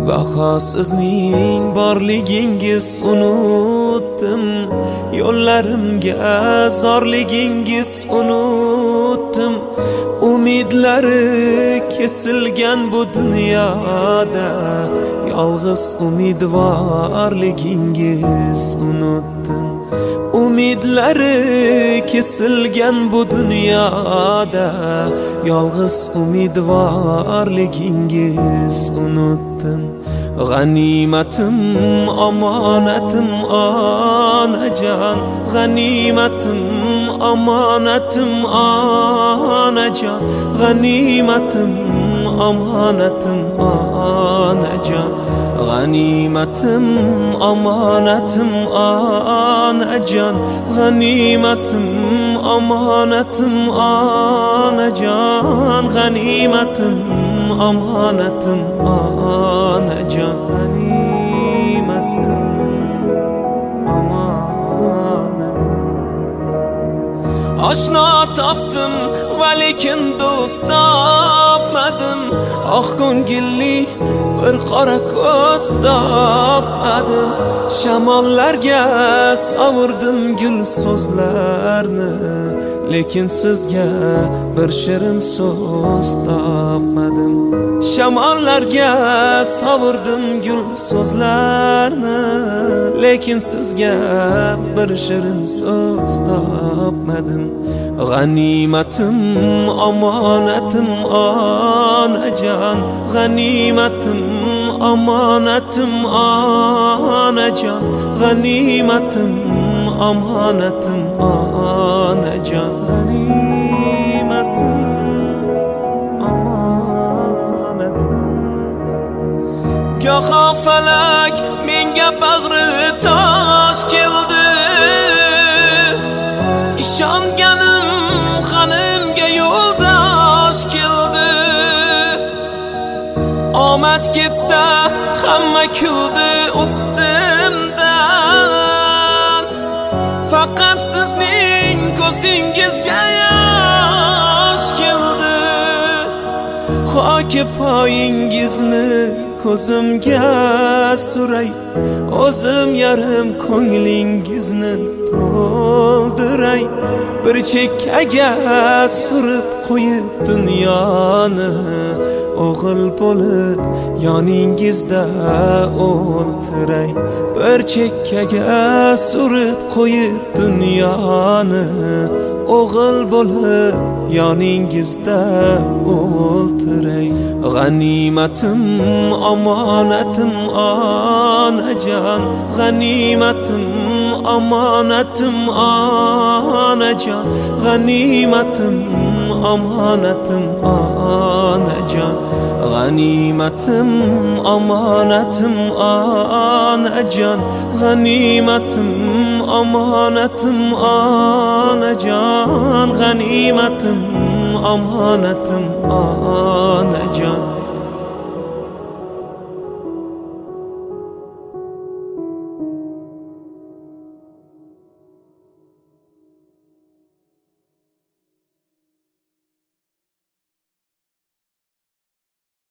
Goho sizning borligingiz unutdim, yo'llarimga zorligingiz unutdim. Umidlari kesilgan bu dunyoda yolg'iz umidvorligingiz unutdim. Umidlari kesilgan bu dunyoda yolg'iz umidvorligingiz unutdim. G'animatim omonatim onajon, g'animatim omonatim onajon, g'animatim omonatim onajon, g'animatim omonatim onajon, g'animatim omonatim onajon, g'animatim omonatim onajon, g'animatim omonatim. Oshno topdim va lekin do'st topmadim, oq ko'ngilli bir qora ko'z topmadim. Shamollarga sovurdim gul so'zlarni, lekin sizga bir shirin so'z topmadim. Shamollarga sovurdim gul so'zlarni, lekin sizga bir shirin so'z topmadim. G'animatim omonatim onajon, g'animatim omonatim onajon, g'animatim omonatim onajon, g'animatim omonatim. Goho falak menga bag'ri tosh keldi, ishonganim xonimga yo'ldosh keldi. Omad ketsa hamma kuldi ustimdan, faqat sizning ko'zingizga yosh keldi. Xoki poyingizni ko'zimga suray, o'zim yarim ko'nglingizni to'ldiray. Bir chekkaga surib qo'yib dunyoni, o'g'il bo'lib yoningizda o'ltiray. Bir chekkaga surib qo'yib dunyoni, o'g'il bo'lib yoningizda o'ltiray. G'animatim omonatim onajon, g'animatim omonatim onajon, g'animatim omonatim onajon, g'animatim omonatim onajon, g'animatim omonatim onajon, g'animatim omonatim onajon.